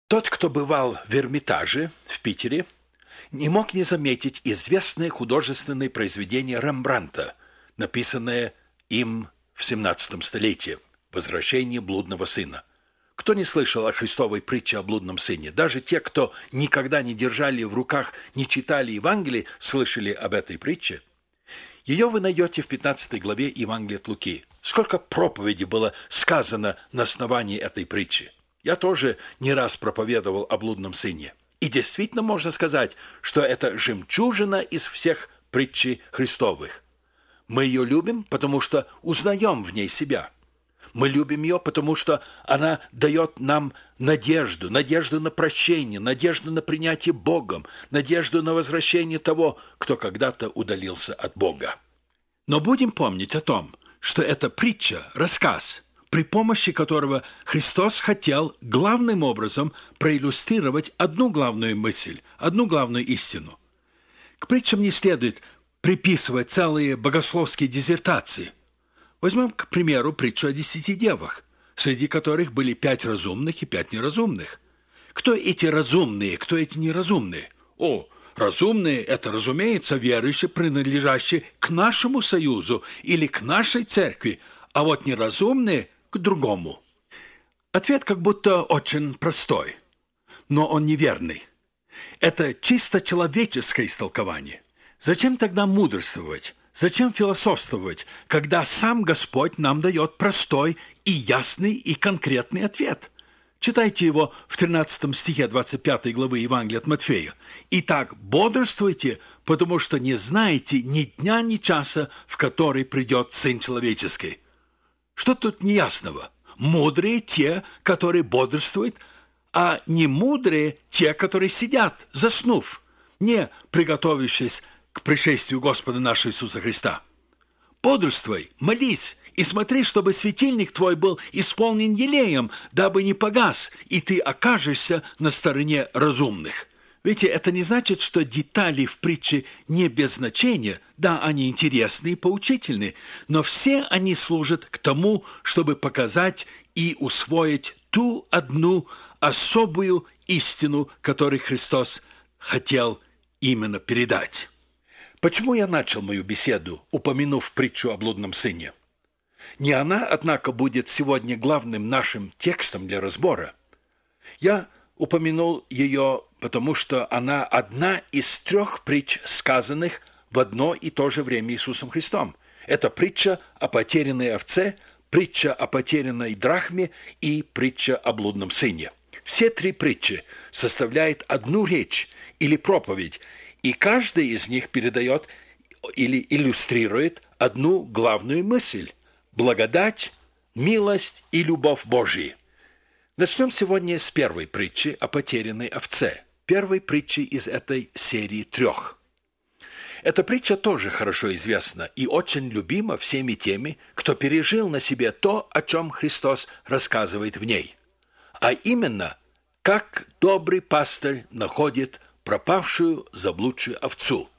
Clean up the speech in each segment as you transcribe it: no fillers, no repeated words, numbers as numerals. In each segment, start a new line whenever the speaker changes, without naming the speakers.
Тот, кто бывал в Эрмитаже в Питере, не мог не заметить известное художественное произведение Рембрандта, написанное им в XVII столетии «Возвращение блудного сына». Кто не слышал о Христовой притче о блудном сыне? Даже те, кто никогда не держали в руках, не читали Евангелие, слышали об этой притче. Ее вы найдете в 15 главе Евангелия от Луки. Сколько проповедей было сказано на основании этой притчи. Я тоже не раз проповедовал о блудном сыне. И действительно можно сказать, что это жемчужина из всех притчей Христовых. Мы ее любим, потому что узнаем в ней себя. Мы любим ее, потому что она дает нам надежду на прощение, надежду на принятие Богом, надежду на возвращение того, кто когда-то удалился от Бога. Но будем помнить о том, что эта притча, рассказ, при помощи которого Христос хотел главным образом проиллюстрировать одну главную мысль, одну главную истину. К притчам не следует приписывать целые богословские диссертации. Возьмем, к примеру, притчу о 10 девах, среди которых были 5 разумных и 5 неразумных. Кто эти разумные, кто эти неразумные? Разумные – это, разумеется, верующие, принадлежащие к нашему союзу или к нашей церкви, а вот неразумные – к другому. Ответ как будто очень простой, но он неверный. Это чисто человеческое истолкование. Зачем тогда мудрствовать? Зачем философствовать, когда сам Господь нам дает простой и ясный и конкретный ответ? Читайте его в 13 стихе 25 главы Евангелия от Матфея. «Итак, бодрствуйте, потому что не знаете ни дня, ни часа, в который придет Сын Человеческий». Что тут неясного? Мудрые те, которые бодрствуют, а не мудрые те, которые сидят, заснув, не приготовившись к пришествию Господа нашего Иисуса Христа. Бодрствуй, молись и смотри, чтобы светильник твой был исполнен елеем, дабы не погас, и ты окажешься на стороне разумных. Видите, это не значит, что детали в притче не без значения. Да, они интересны и поучительны, но все они служат к тому, чтобы показать и усвоить ту одну особую истину, которую Христос хотел именно передать. Почему я начал мою беседу, упомянув притчу о блудном сыне? Не она, однако, будет сегодня главным нашим текстом для разбора. Я упомянул ее, потому что она одна из 3 притч, сказанных в одно и то же время Иисусом Христом. Это притча о потерянной овце, притча о потерянной драхме и притча о блудном сыне. Все 3 притчи составляют одну речь или проповедь, и каждая из них передает или иллюстрирует одну главную мысль – благодать, милость и любовь Божья. Начнем сегодня с первой притчи о потерянной овце, первой притчи из этой серии 3. Эта притча тоже хорошо известна и очень любима всеми теми, кто пережил на себе то, о чем Христос рассказывает в ней. А именно, как добрый пастырь находит пропавшую, заблудшую овцу.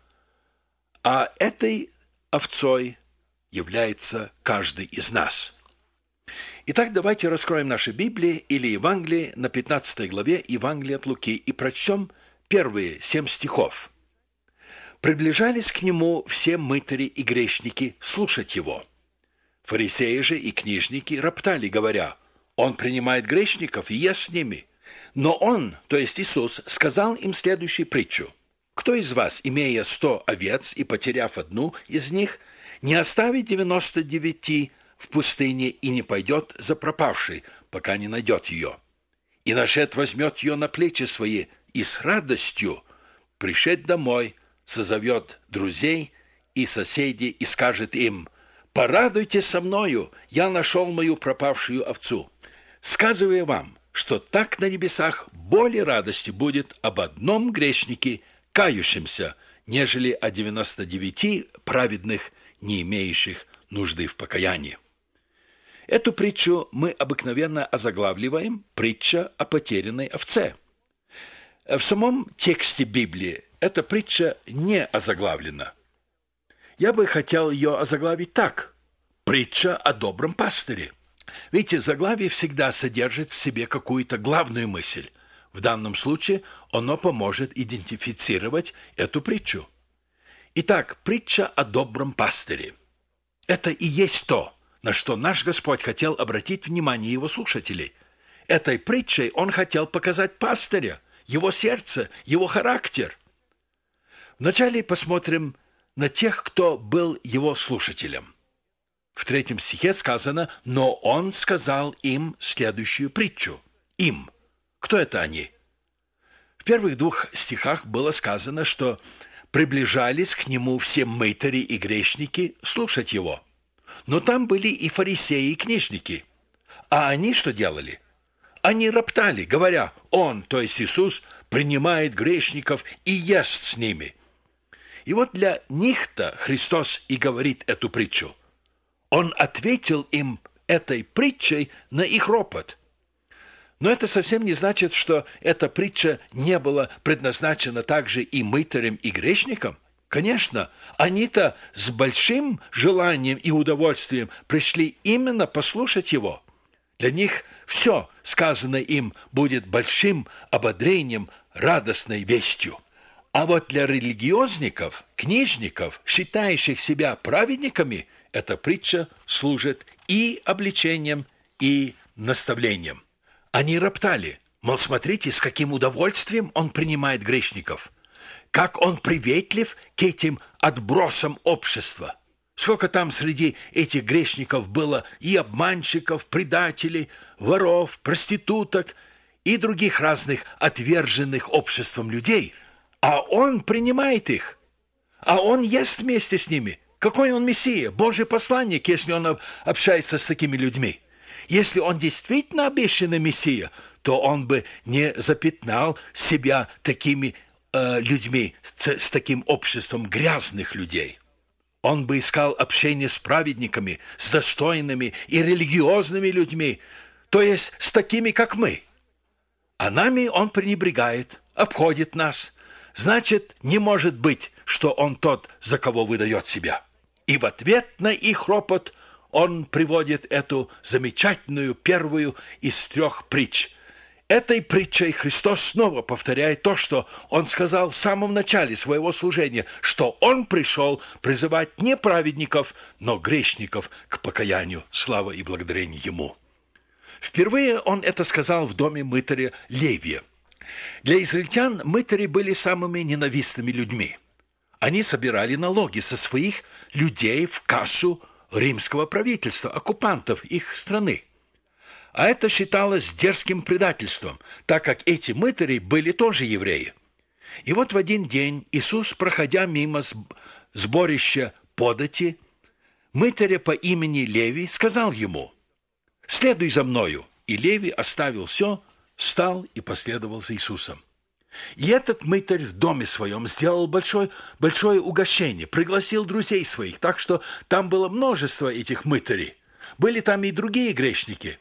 А этой овцой является каждый из нас. Итак, давайте раскроем наши Библии или Евангелие на 15 главе Евангелия от Луки и прочтем первые 7 стихов. «Приближались к нему все мытари и грешники слушать его. Фарисеи же и книжники роптали, говоря: он принимает грешников и ест с ними. Но он, то есть Иисус, сказал им следующую притчу: кто из вас, имея 100 овец и потеряв одну из них, не оставит 99 в пустыне и не пойдет за пропавшей, пока не найдет ее? И нашед возьмет ее на плечи свои и с радостью, пришед домой, созовет друзей и соседей и скажет им: порадуйтесь со мною, я нашел мою пропавшую овцу. Сказываю вам, что так на небесах более радости будет об одном грешнике, кающемся, нежели о 99 праведных, не имеющих нужды в покаянии». Эту притчу мы обыкновенно озаглавливаем «Притча о потерянной овце». В самом тексте Библии эта притча не озаглавлена. Я бы хотел ее озаглавить так: «Притча о добром пастыре». Видите, заглавие всегда содержит в себе какую-то главную мысль. В данном случае оно поможет идентифицировать эту притчу. Итак, притча о добром пастыре. Это и есть то, на что наш Господь хотел обратить внимание его слушателей. Этой притчей он хотел показать пастыря, его сердце, его характер. Вначале посмотрим на тех, кто был его слушателем. В 3 стихе сказано: «Но он сказал им следующую притчу». Им. Кто это они? В первых 2 стихах было сказано, что приближались к нему все мытари и грешники слушать его. Но там были и фарисеи, и книжники. А они что делали? Они роптали, говоря: «Он, то есть Иисус, принимает грешников и ест с ними». И вот для них-то Христос и говорит эту притчу. Он ответил им этой притчей на их ропот. Но это совсем не значит, что эта притча не была предназначена также и мытарям, и грешникам. Конечно, они-то с большим желанием и удовольствием пришли именно послушать его. Для них все сказанное им будет большим ободрением, радостной вестью. А вот для религиозников, книжников, считающих себя праведниками, эта притча служит и обличением, и наставлением. Они роптали, мол, смотрите, с каким удовольствием он принимает грешников, как он приветлив к этим отбросам общества. Сколько там среди этих грешников было и обманщиков, предателей, воров, проституток и других разных отверженных обществом людей. А он принимает их, а он ест вместе с ними. Какой он Мессия, Божий посланник, если он общается с такими людьми? Если он действительно обещанный Мессия, то он бы не запятнал себя такими людьми, с таким обществом грязных людей. Он бы искал общение с праведниками, с достойными и религиозными людьми, то есть с такими, как мы. А нами он пренебрегает, обходит нас. Значит, не может быть, что он тот, за кого выдает себя. И в ответ на их ропот он приводит эту замечательную первую из 3 притч. Этой притчей Христос снова повторяет то, что Он сказал в самом начале своего служения, что Он пришел призывать не праведников, но грешников к покаянию. Слава и благодарение Ему. Впервые Он это сказал в доме мытаря Левия. Для израильтян мытари были самыми ненавистными людьми. Они собирали налоги со своих людей в кассу римского правительства, оккупантов их страны. А это считалось дерзким предательством, так как эти мытари были тоже евреи. И вот в один день Иисус, проходя мимо сборища подати, мытаря по имени Левий сказал ему: «Следуй за мною». И Левий оставил все, встал и последовал за Иисусом. И этот мытарь в доме своем сделал большое угощение, пригласил друзей своих, так что там было множество этих мытарей. Были там и другие грешники.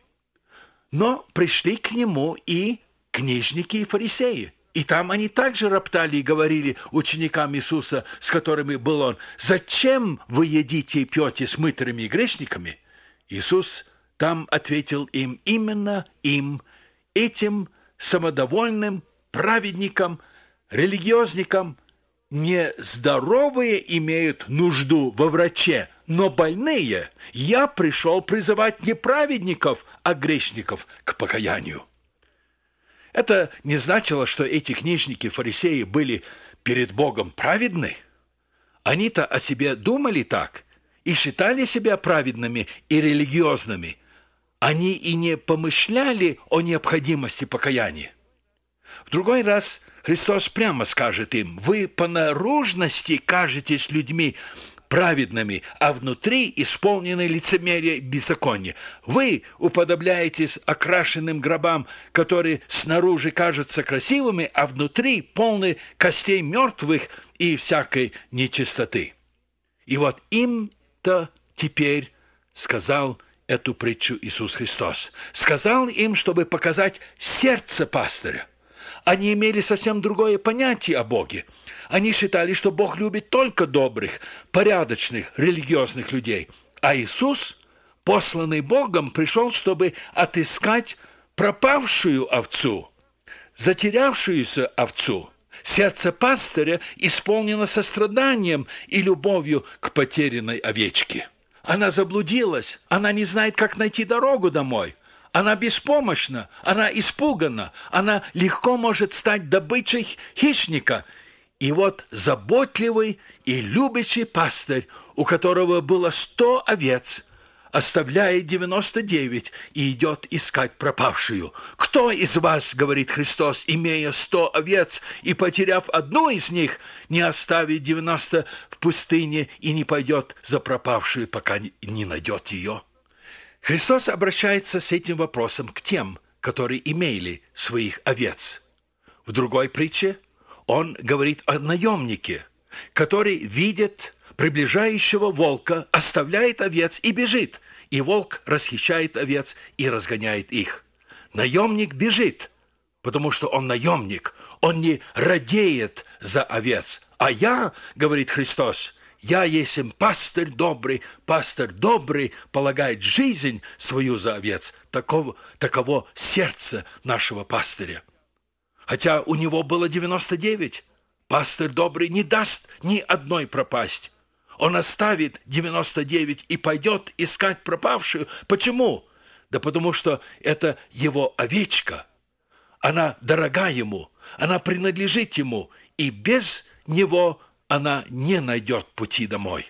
Но пришли к нему и книжники, и фарисеи. И там они также роптали и говорили ученикам Иисуса, с которыми был он: «Зачем вы едите и пьете с мытарями и грешниками?» Иисус там ответил им, именно им, этим самодовольным праведникам, религиозникам: «Нездоровые имеют нужду во враче, но больные. Я пришел призывать не праведников, а грешников к покаянию». Это не значило, что эти книжники, фарисеи были перед Богом праведны. Они-то о себе думали так и считали себя праведными и религиозными. Они и не помышляли о необходимости покаяния. В другой раз Христос прямо скажет им: «Вы по наружности кажетесь людьми праведными, а внутри исполнены лицемерия и беззакония. Вы уподобляетесь окрашенным гробам, которые снаружи кажутся красивыми, а внутри полны костей мертвых и всякой нечистоты». И вот им-то теперь сказал эту притчу Иисус Христос. Сказал им, чтобы показать сердце пастыря. Они имели совсем другое понятие о Боге. Они считали, что Бог любит только добрых, порядочных, религиозных людей. А Иисус, посланный Богом, пришел, чтобы отыскать пропавшую овцу. затерявшуюся овцу. Сердце пастыря исполнено состраданием и любовью к потерянной овечке. Она заблудилась, она не знает, как найти дорогу домой. Она беспомощна, она испугана, она легко может стать добычей хищника. И вот заботливый и любящий пастырь, у которого было 100 овец, оставляет 99 и идет искать пропавшую. «Кто из вас, — говорит Христос, — имея 100 овец и потеряв одну из них, не оставит 90 в пустыне и не пойдет за пропавшую, пока не найдет ее?» Христос обращается с этим вопросом к тем, которые имели своих овец. В другой притче он говорит о наемнике, который видит приближающего волка, оставляет овец и бежит, и волк расхищает овец и разгоняет их. Наемник бежит, потому что он наемник, он не радеет за овец. А я, говорит Христос, я есть пастырь добрый полагает жизнь свою за овец. Таково сердце нашего пастыря. Хотя у него было 99, пастырь добрый не даст ни одной пропасть. Он оставит 99 и пойдет искать пропавшую. Почему? Да потому что это его овечка. Она дорога ему, она принадлежит ему, и без него она не найдет пути домой.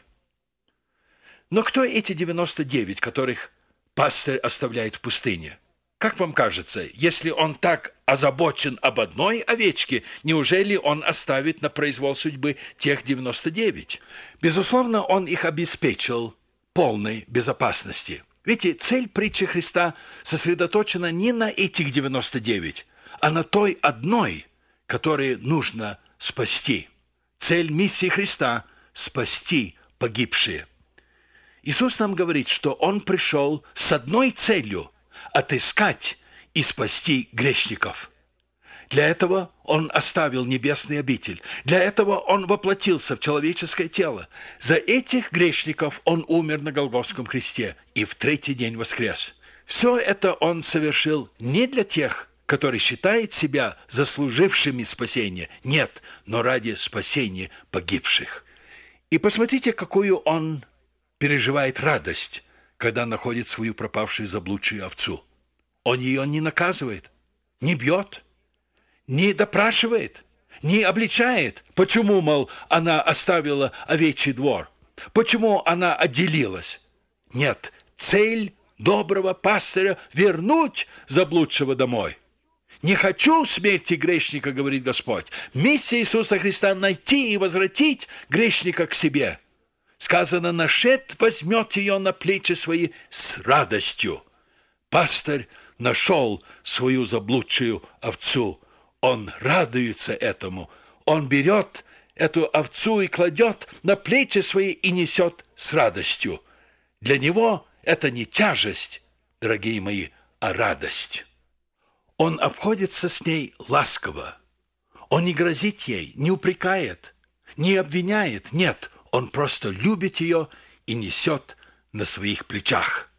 Но кто эти 99, которых пастырь оставляет в пустыне? Как вам кажется, если он так озабочен об одной овечке, неужели он оставит на произвол судьбы тех 99? Безусловно, он их обеспечил полной безопасности. Видите, цель притчи Христа сосредоточена не на этих 99, а на той одной, которую нужно спасти. Цель миссии Христа – спасти погибшие. Иисус нам говорит, что Он пришел с одной целью – отыскать и спасти грешников. Для этого Он оставил небесный обитель. Для этого Он воплотился в человеческое тело. За этих грешников Он умер на Голгофском кресте и в третий день воскрес. Все это Он совершил не для тех, которые считают себя заслужившими спасения. Нет, но ради спасения погибших. И посмотрите, какую Он переживает радость, когда находит свою пропавшую заблудшую овцу. Он ее не наказывает, не бьет, не допрашивает, не обличает. Почему, мол, она оставила овечий двор? Почему она отделилась? Нет, цель доброго пастыря – вернуть заблудшего домой. «Не хочу смерти грешника, – говорит Господь. Миссия Иисуса Христа – найти и возвратить грешника к себе». Сказано, нашед возьмет ее на плечи свои с радостью. Пастырь нашел свою заблудшую овцу. Он радуется этому. Он берет эту овцу и кладет на плечи свои и несет с радостью. Для него это не тяжесть, дорогие мои, а радость. Он обходится с ней ласково. Он не грозит ей, не упрекает, не обвиняет. Нет, он просто любит ее и несет на своих плечах.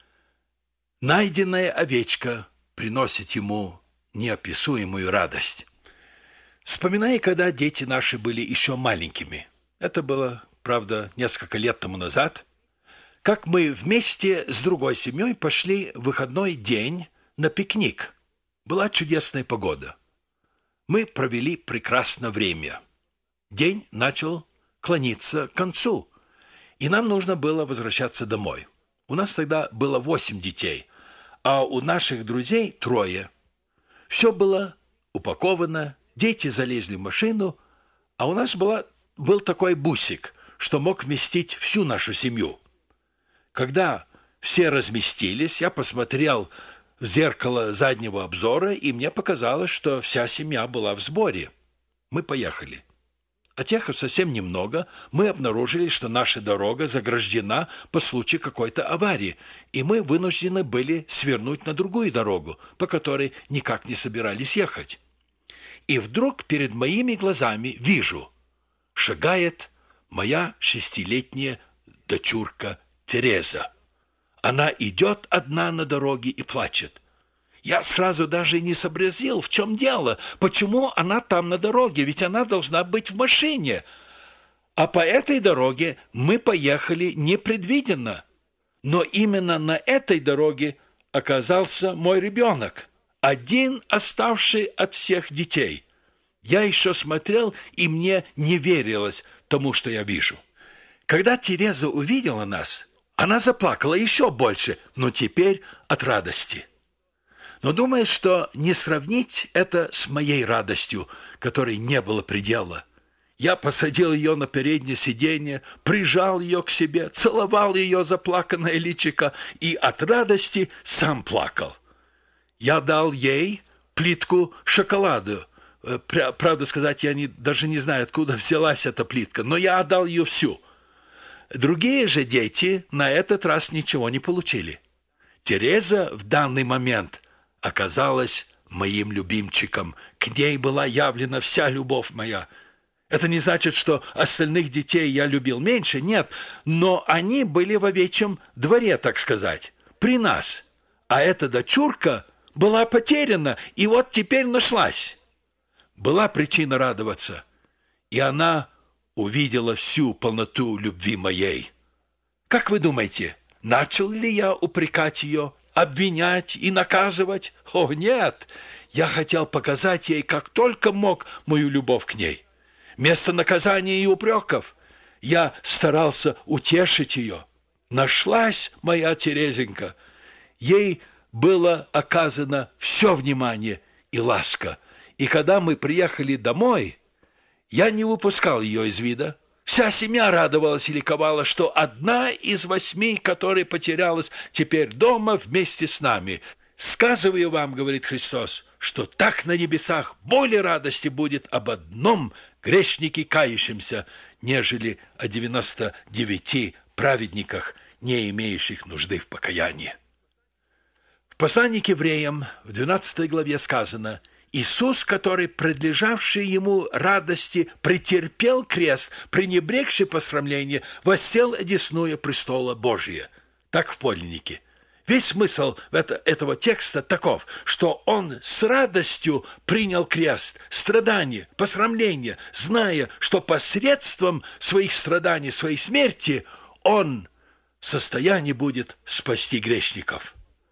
Найденная овечка приносит ему неописуемую радость. Вспоминая, когда дети наши были еще маленькими, это было, правда, несколько лет тому назад, как мы вместе с другой семьей пошли в выходной день на пикник. Была чудесная погода. Мы провели прекрасное время. День начал клониться к концу, и нам нужно было возвращаться домой. У нас тогда было 8 детей, а у наших друзей 3. Все было упаковано, дети залезли в машину, а у нас был такой бусик, что мог вместить всю нашу семью. Когда все разместились, я посмотрел в зеркало заднего обзора, и мне показалось, что вся семья была в сборе. Мы поехали. Отъехав совсем немного, мы обнаружили, что наша дорога заграждена по случаю какой-то аварии, и мы вынуждены были свернуть на другую дорогу, по которой никак не собирались ехать. И вдруг перед моими глазами вижу, шагает моя 6-летняя дочурка Тереза. Она идет одна на дороге и плачет. Я сразу даже и не сообразил, в чем дело, почему она там на дороге, ведь она должна быть в машине. А по этой дороге мы поехали непредвиденно. Но именно на этой дороге оказался мой ребенок, один оставший от всех детей. Я еще смотрел, и мне не верилось тому, что я вижу. Когда Тереза увидела нас, она заплакала еще больше, но теперь от радости. Но думаю, что не сравнить это с моей радостью, которой не было предела. Я посадил ее на переднее сиденье, прижал ее к себе, целовал ее заплаканное личико и от радости сам плакал. Я дал ей плитку шоколада. Правда сказать, я даже не знаю, откуда взялась эта плитка, но я отдал ее всю. Другие же дети на этот раз ничего не получили. Тереза в данный момент оказалась моим любимчиком. К ней была явлена вся любовь моя. Это не значит, что остальных детей я любил меньше, нет, но они были в овечьем дворе, так сказать, при нас. А эта дочурка была потеряна, и вот теперь нашлась. Была причина радоваться, и она увидела всю полноту любви моей. Как вы думаете, начал ли я упрекать ее, обвинять и наказывать? О, нет! Я хотел показать ей, как только мог, мою любовь к ней. Вместо наказания и упреков я старался утешить ее. Нашлась моя Терезенька. Ей было оказано все внимание и ласка. И когда мы приехали домой, я не выпускал ее из вида. Вся семья радовалась и ликовала, что одна из 8, которая потерялась, теперь дома вместе с нами. «Сказываю вам, — говорит Христос, — что так на небесах более радости будет об одном грешнике кающемся, нежели о 99 праведниках, не имеющих нужды в покаянии». В послании к евреям в 12 главе сказано: «Иисус, который, предлежавший ему радости, претерпел крест, пренебрегший посрамление, воссел одесную престола Божия». Так в подлиннике. Весь смысл этого текста таков, что он с радостью принял крест, страдания, посрамление, зная, что посредством своих страданий, своей смерти он в состоянии будет спасти грешников.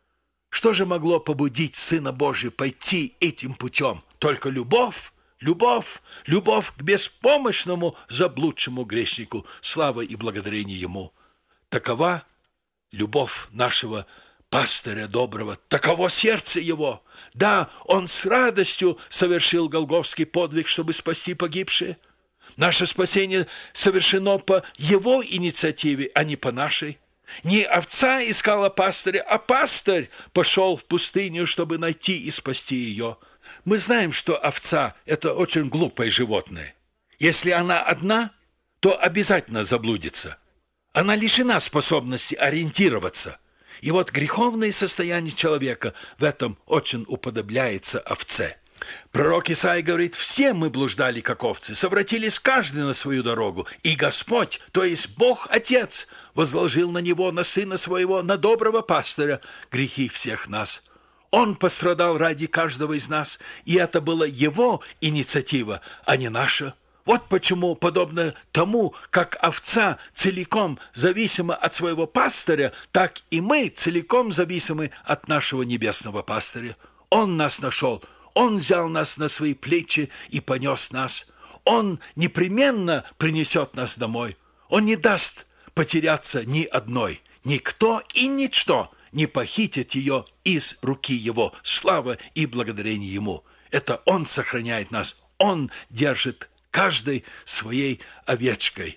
Что же могло побудить Сына Божия пойти этим путем? Только любовь, любовь, любовь к беспомощному заблудшему грешнику. Слава и благодарение Ему. Такова любовь нашего пастыря доброго, таково сердце его. Да, он с радостью совершил голгофский подвиг, чтобы спасти погибшие. Наше спасение совершено по его инициативе, а не по нашей. Не овца искала пастыря, а пастырь пошел в пустыню, чтобы найти и спасти ее. Мы знаем, что овца – это очень глупое животное. Если она одна, то обязательно заблудится. Она лишена способности ориентироваться. И вот греховное состояние человека в этом очень уподобляется овце. Пророк Исаия говорит: «Все мы блуждали, как овцы, совратились каждый на свою дорогу, и Господь, то есть Бог Отец, возложил на него, на Сына Своего, на доброго пастыря, грехи всех нас. Он пострадал ради каждого из нас, и это была Его инициатива, а не наша». Вот почему, подобно тому, как овца целиком зависима от своего пастыря, так и мы целиком зависимы от нашего небесного пастыря. Он нас нашел, Он взял нас на свои плечи и понес нас. Он непременно принесет нас домой. Он не даст потеряться ни одной. Никто и ничто не похитит ее из руки Его. Слава и благодарение Ему. Это Он сохраняет нас, Он держит каждой своей овечкой.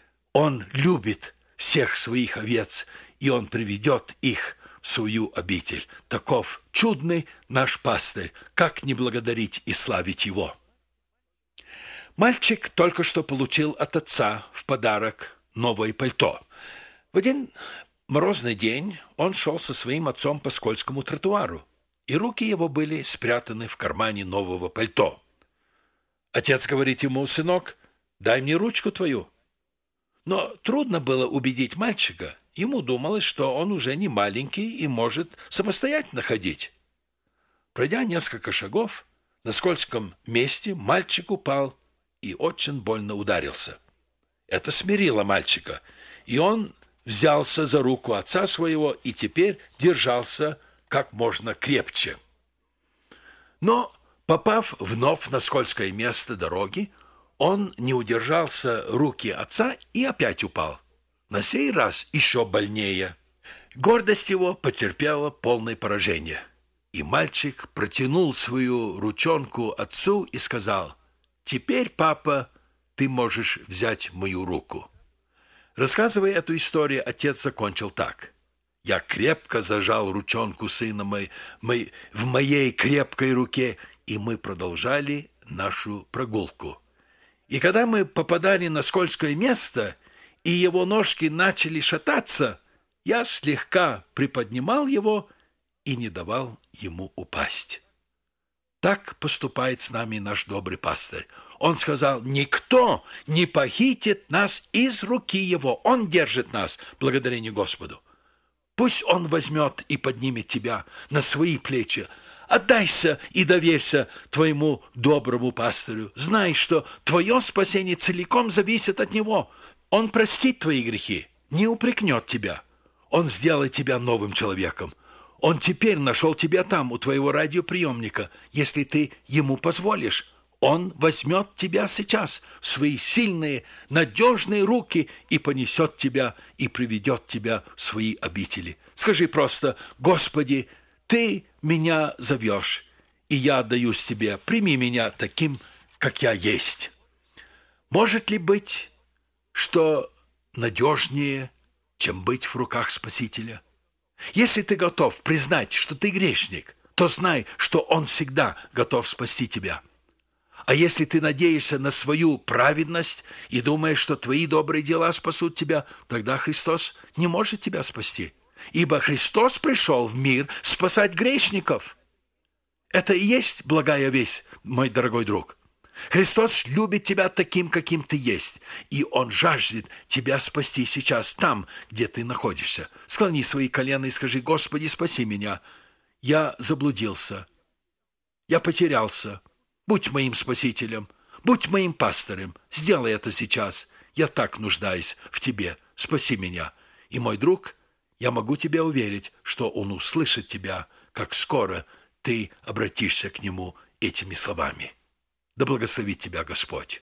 Он любит всех своих овец, и Он приведет их в свою обитель. Таков чудный наш пастырь, как не благодарить и славить Его. Мальчик только что получил от отца в подарок новое пальто. В один морозный день он шел со своим отцом по скользкому тротуару, и руки его были спрятаны в кармане нового пальто. Отец говорит ему: «Сынок, дай мне ручку твою». Но трудно было убедить мальчика. Ему думалось, что он уже не маленький и может самостоятельно ходить. Пройдя несколько шагов, на скользком месте мальчик упал и очень больно ударился. Это смирило мальчика, и он взялся за руку отца своего и теперь держался как можно крепче. Но, попав вновь на скользкое место дороги, он не удержался руки отца и опять упал. На сей раз еще больнее. Гордость его потерпела полное поражение. И мальчик протянул свою ручонку отцу и сказал: «Теперь, папа, ты можешь взять мою руку». Рассказывая эту историю, отец закончил так: «Я крепко зажал ручонку сына в моей крепкой руке, и мы продолжали нашу прогулку. И когда мы попадали на скользкое место, и его ножки начали шататься, я слегка приподнимал его и не давал ему упасть». Так поступает с нами наш добрый пастырь. Он сказал: «Никто не похитит нас из руки его. Он держит нас, благодарение Господу. Пусть он возьмет и поднимет тебя на свои плечи. Отдайся и доверься твоему доброму пастырю. Знай, что твое спасение целиком зависит от него. Он простит твои грехи, не упрекнет тебя. Он сделает тебя новым человеком. Он теперь нашел тебя там, у твоего радиоприемника. Если ты ему позволишь, он возьмет тебя сейчас в свои сильные, надежные руки и понесет тебя и приведет тебя в свои обители. Скажи просто: Господи, ты меня зовешь, и я отдаюсь тебе. Прими меня таким, как я есть». Может ли быть, что надежнее, чем быть в руках Спасителя? Если ты готов признать, что ты грешник, то знай, что Он всегда готов спасти тебя. А если ты надеешься на свою праведность и думаешь, что твои добрые дела спасут тебя, тогда Христос не может тебя спасти. Ибо Христос пришел в мир спасать грешников. Это и есть благая весть, мой дорогой друг. Христос любит тебя таким, каким ты есть, и Он жаждет тебя спасти сейчас, там, где ты находишься. Склони свои колени и скажи: Господи, спаси меня. Я заблудился, я потерялся. Будь моим спасителем, будь моим пастырем. Сделай это сейчас. Я так нуждаюсь в тебе. Спаси меня. И, мой друг, я могу тебе уверить, что Он услышит тебя, как скоро ты обратишься к Нему этими словами. Да благословит тебя Господь.